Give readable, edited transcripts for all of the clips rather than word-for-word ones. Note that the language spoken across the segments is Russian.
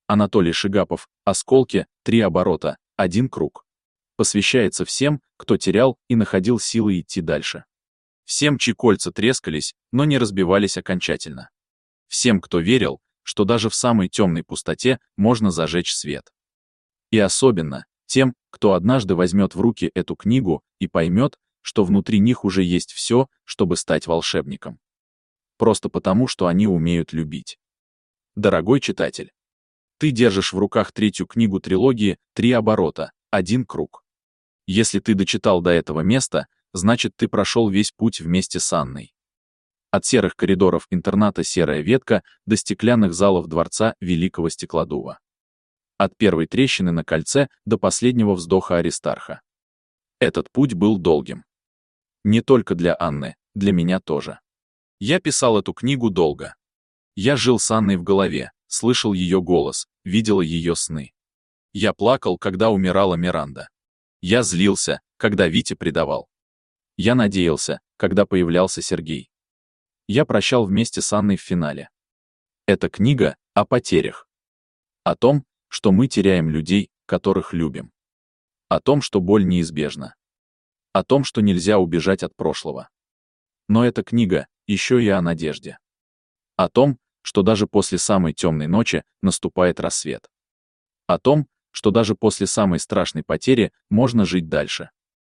Анатолий Шигапов, «Осколки», 3 оборота, 1 круг. Посвящается всем, кто терял и находил силы идти дальше. Всем, чьи кольца трескались, но не разбивались окончательно. Всем, кто верил, что даже в самой темной пустоте можно зажечь свет. И особенно тем, кто однажды возьмет в руки эту книгу и поймет, что внутри них уже есть все, чтобы стать волшебником. Просто потому, что они умеют любить. Дорогой читатель, ты держишь в руках 3-ю книгу трилогии «3 оборота, 1 круг». Если ты дочитал до этого места, значит, ты прошел весь путь вместе с Анной. От серых коридоров интерната «Серая ветка» до стеклянных залов дворца Великого Стеклодува. От первой трещины на кольце до последнего вздоха Аристарха. Этот путь был долгим. Не только для Анны, для меня тоже. Я писал эту книгу долго. Я жил с Анной в голове, слышал ее голос, видел ее сны. Я плакал, когда умирала Миранда. Я злился, когда Витя предавал. Я надеялся, когда появлялся Сергей. Я прощал вместе с Анной в финале. Эта книга о потерях. О том, что мы теряем людей, которых любим. О том, что боль неизбежна. О том, что нельзя убежать от прошлого. Но эта книга еще и о надежде. О том, что даже после самой темной ночи наступает рассвет. О том, что даже после самой страшной потери можно жить дальше.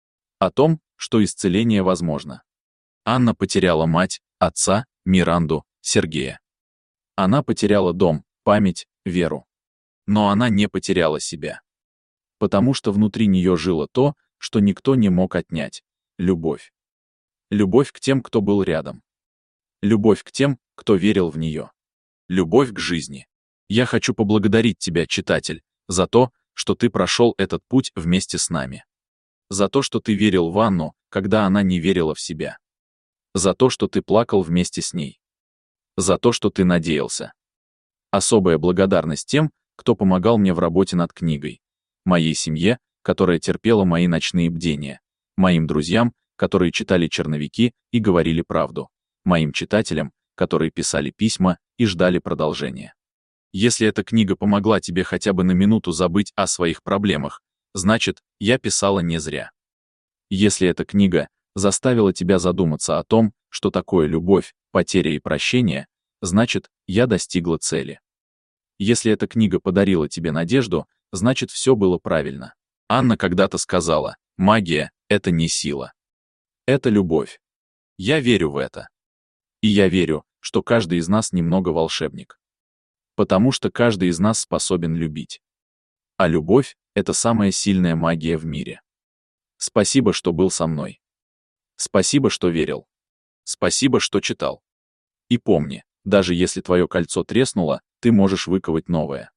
О том, что исцеление возможно. Анна потеряла мать, отца, Миранду, Сергея. Она потеряла дом, память, веру. Но она не потеряла себя. Потому что внутри нее жило то, что никто не мог отнять — любовь. Любовь к тем, кто был рядом. Любовь к тем, кто верил в нее. Любовь к жизни. Я хочу поблагодарить тебя, читатель, за то, что ты прошел этот путь вместе с нами. За то, что ты верил в Анну, когда она не верила в себя. За то, что ты плакал вместе с ней. За то, что ты надеялся. Особая благодарность тем, кто помогал мне в работе над книгой. Моей семье, которая терпела мои ночные бдения. Моим друзьям, которые читали черновики и говорили правду. Моим читателям, которые писали письма и ждали продолжения. Если эта книга помогла тебе хотя бы на минуту забыть о своих проблемах, значит, я писала не зря. Если эта книга заставила тебя задуматься о том, что такое любовь, потеря и прощение, значит, я достигла цели. Если эта книга подарила тебе надежду, значит, все было правильно. Анна когда-то сказала: магия — это не сила. Это любовь. Я верю в это. И я верю, что каждый из нас немного волшебник. Потому что каждый из нас способен любить. А любовь — это самая сильная магия в мире. Спасибо, что был со мной. Спасибо, что верил. Спасибо, что читал. И помни, даже если твое кольцо треснуло, ты можешь выковать новое.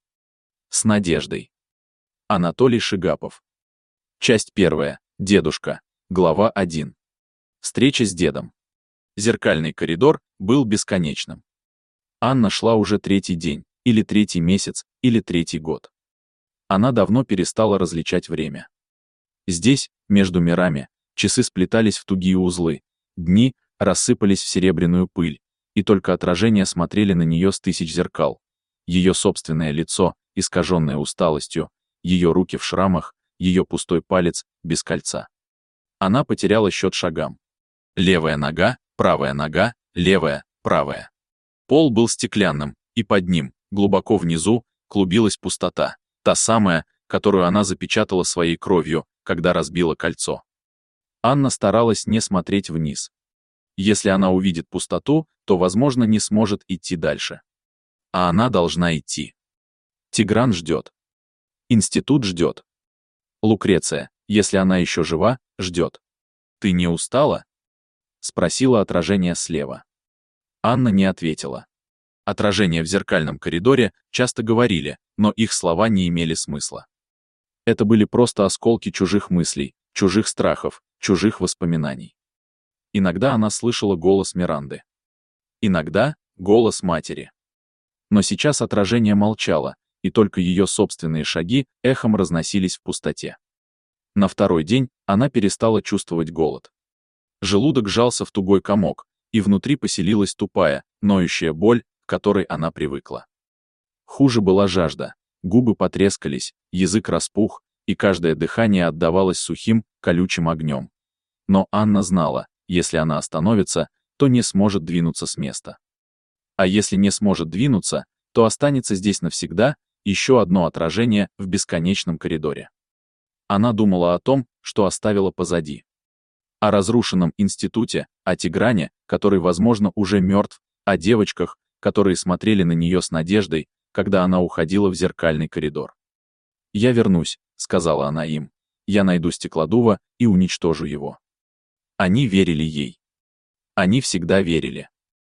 С надеждой. Анатолий Шигапов. Часть 1. Дедушка. Глава 1. Встреча с дедом. Зеркальный коридор был бесконечным. Анна шла уже 3-й день, или 3-й месяц, или 3-й год. Она давно перестала различать время. Здесь, между мирами, часы сплетались в тугие узлы, дни рассыпались в серебряную пыль, и только отражения смотрели на нее с 1000 зеркал. Ее собственное лицо, искаженное усталостью, ее руки в шрамах, ее пустой палец, без кольца. Она потеряла счет шагам. Левая нога, правая нога, левая, правая. Пол был стеклянным, и под ним, глубоко внизу, клубилась пустота, та самая, которую она запечатала своей кровью, когда разбила кольцо. Анна старалась не смотреть вниз. Если она увидит пустоту, то, возможно, не сможет идти дальше. А она должна идти. Тигран ждет. Институт ждет. Лукреция, если она еще жива, ждет. «Ты не устала?» — спросила отражение слева. Анна не ответила. Отражения в зеркальном коридоре часто говорили, но их слова не имели смысла. Это были просто осколки чужих мыслей, чужих страхов, чужих воспоминаний. Иногда она слышала голос Миранды. Иногда — голос матери. Но сейчас отражение молчало, и только ее собственные шаги эхом разносились в пустоте. На 2-й день она перестала чувствовать голод. Желудок сжался в тугой комок, и внутри поселилась тупая, ноющая боль, к которой она привыкла. Хуже была жажда, Губы потрескались, язык распух, и каждое дыхание отдавалось сухим, колючим огнем. Но Анна знала, если она остановится, то не сможет двинуться с места. А если не сможет двинуться, то останется здесь навсегда, еще одно отражение в бесконечном коридоре. Она думала о том, что оставила позади. О разрушенном институте, о Тигране, который, возможно, уже мертв, о девочках, которые смотрели на нее с надеждой, когда она уходила в зеркальный коридор. «Я вернусь», — сказала она им. «Я найду Стеклодува и уничтожу его». Они верили ей. Они всегда верили.